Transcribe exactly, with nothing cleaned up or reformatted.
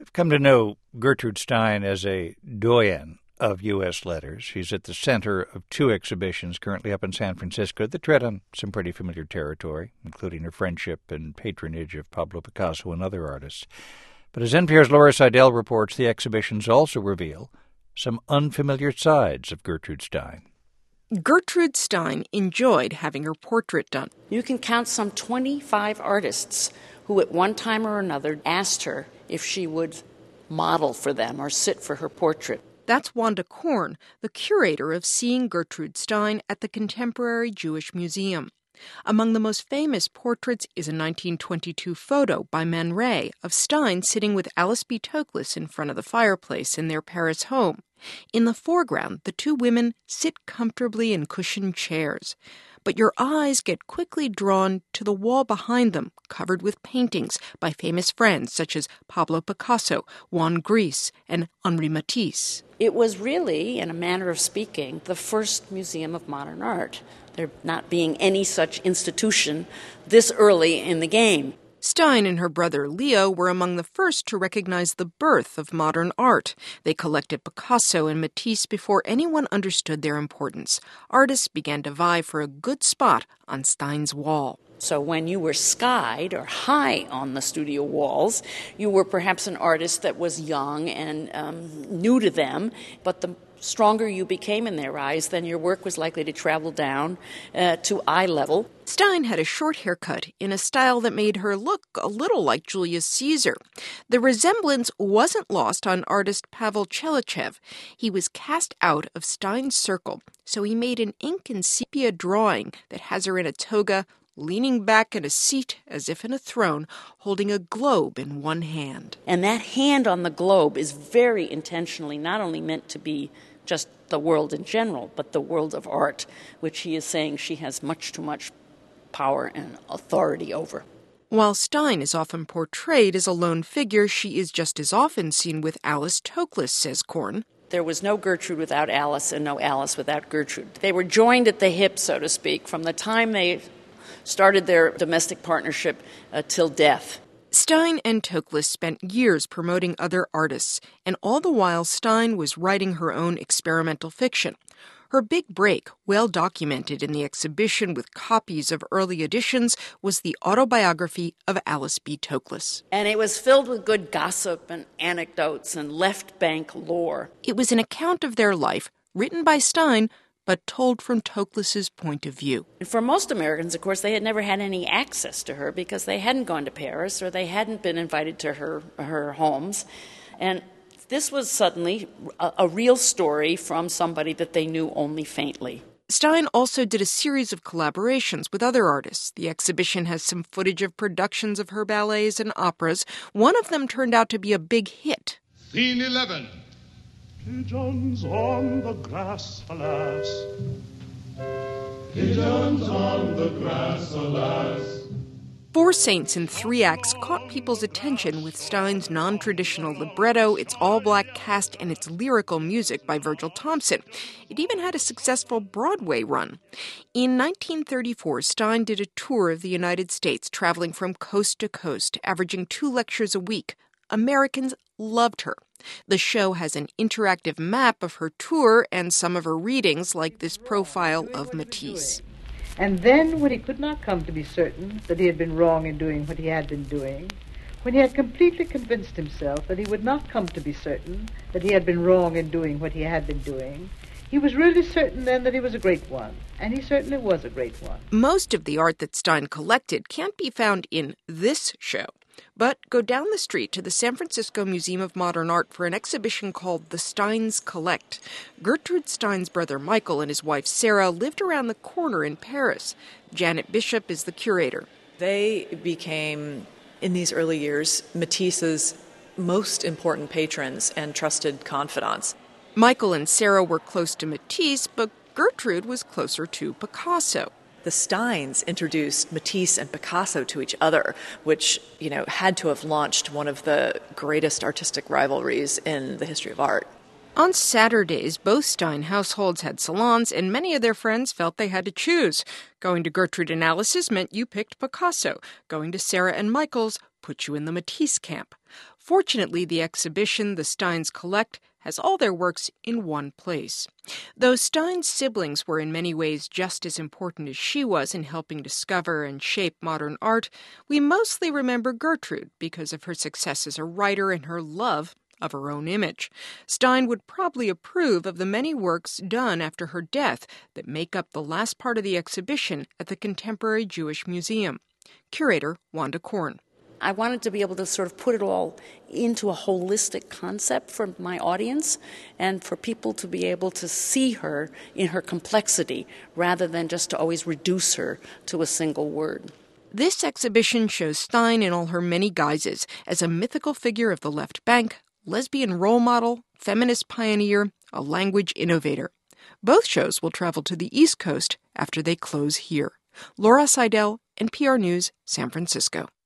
I've come to know Gertrude Stein as a doyen of U S letters. She's at the center of two exhibitions currently up in San Francisco that tread on some pretty familiar territory, including her friendship and patronage of Pablo Picasso and other artists. But as N P R's Laura Seidel reports, the exhibitions also reveal some unfamiliar sides of Gertrude Stein. Gertrude Stein enjoyed having her portrait done. You can count some twenty-five artists who at one time or another asked her if she would model for them or sit for her portrait. That's Wanda Korn, the curator of Seeing Gertrude Stein at the Contemporary Jewish Museum. Among the most famous portraits is a nineteen twenty-two photo by Man Ray of Stein sitting with Alice B. Toklas in front of the fireplace in their Paris home. In the foreground, the two women sit comfortably in cushioned chairs. But your eyes get quickly drawn to the wall behind them, covered with paintings by famous friends such as Pablo Picasso, Juan Gris, and Henri Matisse. It was really, in a manner of speaking, the first museum of modern art, there not being any such institution this early in the game. Stein and her brother Leo were among the first to recognize the birth of modern art. They collected Picasso and Matisse before anyone understood their importance. Artists began to vie for a good spot on Stein's wall. So when you were skied or high on the studio walls, you were perhaps an artist that was young and um, new to them, but the stronger you became in their eyes, then your work was likely to travel down uh, to eye level. Stein had a short haircut in a style that made her look a little like Julius Caesar. The resemblance wasn't lost on artist Pavel Chelachev. He was cast out of Stein's circle, so he made an ink and sepia drawing that has her in a toga, leaning back in a seat as if in a throne, holding a globe in one hand. And that hand on the globe is very intentionally not only meant to be just the world in general, but the world of art, which he is saying she has much too much power and authority over. While Stein is often portrayed as a lone figure, she is just as often seen with Alice Toklas, says Korn. There was no Gertrude without Alice and no Alice without Gertrude. They were joined at the hip, so to speak, from the time they started their domestic partnership uh, till death. Stein and Toklas spent years promoting other artists, and all the while Stein was writing her own experimental fiction. Her big break, well documented in the exhibition with copies of early editions, was the autobiography of Alice B. Toklas. And it was filled with good gossip and anecdotes and left bank lore. It was an account of their life, written by Stein, but told from Toklas's point of view. And for most Americans, of course, they had never had any access to her because they hadn't gone to Paris or they hadn't been invited to her, her homes. And this was suddenly a, a real story from somebody that they knew only faintly. Stein also did a series of collaborations with other artists. The exhibition has some footage of productions of her ballets and operas. One of them turned out to be a big hit. Scene eleven. Pigeons on the grass, alas. Pigeons on the grass, alas. Four Saints in three acts caught people's attention with Stein's non-traditional libretto, its all-black cast, and its lyrical music by Virgil Thomson. It even had a successful Broadway run. In nineteen thirty-four, Stein did a tour of the United States, traveling from coast to coast, averaging two lectures a week. Americans loved her. The show has an interactive map of her tour and some of her readings, like this profile of Matisse. And then, when he could not come to be certain that he had been wrong in doing what he had been doing, when he had completely convinced himself that he would not come to be certain that he had been wrong in doing what he had been doing, he was really certain then that he was a great one, and he certainly was a great one. Most of the art that Stein collected can't be found in this show. But go down the street to the San Francisco Museum of Modern Art for an exhibition called The Steins Collect. Gertrude Stein's brother Michael and his wife Sarah lived around the corner in Paris. Janet Bishop is the curator. They became, in these early years, Matisse's most important patrons and trusted confidants. Michael and Sarah were close to Matisse, but Gertrude was closer to Picasso. The Steins introduced Matisse and Picasso to each other, which, you know, had to have launched one of the greatest artistic rivalries in the history of art. On Saturdays, both Stein households had salons, and many of their friends felt they had to choose. Going to Gertrude and Alice's meant you picked Picasso. Going to Sarah and Michael's put you in the Matisse camp. Fortunately, the exhibition the Steins collect has all their works in one place. Though Stein's siblings were in many ways just as important as she was in helping discover and shape modern art, we mostly remember Gertrude because of her success as a writer and her love of her own image. Stein would probably approve of the many works done after her death that make up the last part of the exhibition at the Contemporary Jewish Museum. Curator Wanda Korn. I wanted to be able to sort of put it all into a holistic concept for my audience and for people to be able to see her in her complexity rather than just to always reduce her to a single word. This exhibition shows Stein in all her many guises as a mythical figure of the left bank, lesbian role model, feminist pioneer, a language innovator. Both shows will travel to the East Coast after they close here. Laura Seidel, N P R News, San Francisco.